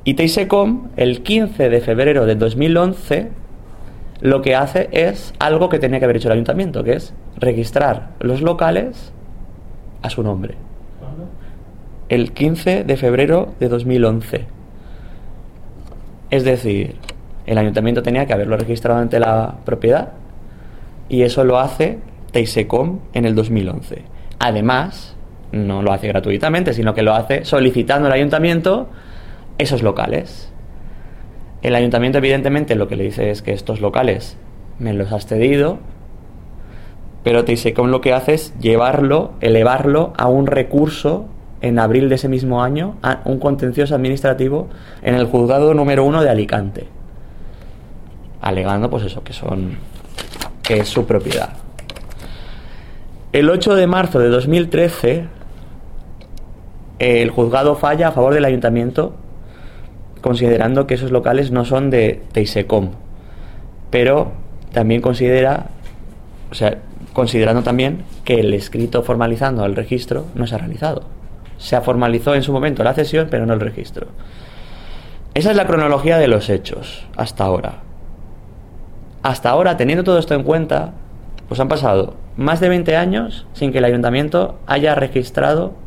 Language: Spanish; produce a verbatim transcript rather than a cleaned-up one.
Y Teisecom, el quince de febrero de dos mil once, lo que hace es algo que tenía que haber hecho el ayuntamiento, que es registrar los locales a su nombre. El quince de febrero de dos mil once. Es decir, el ayuntamiento tenía que haberlo registrado ante la propiedad y eso lo hace Teisecom en el dos mil once. Además, no lo hace gratuitamente, sino que lo hace solicitando al ayuntamiento esos locales. El ayuntamiento, evidentemente, lo que le dice es que estos locales me los has cedido, pero Teisecom lo que hace es llevarlo, elevarlo a un recurso en abril de ese mismo año, a un contencioso administrativo en el juzgado número uno de Alicante, alegando pues eso, que son que es su propiedad. El ocho de marzo de dos mil trece, el juzgado falla a favor del ayuntamiento, considerando que esos locales no son de Teisecom, pero también considera, o sea, considerando también que el escrito formalizando el registro no se ha realizado. Se formalizó en su momento la cesión, pero no el registro. Esa es la cronología de los hechos hasta ahora. Hasta ahora, teniendo todo esto en cuenta, pues han pasado más de veinte años sin que el ayuntamiento haya registrado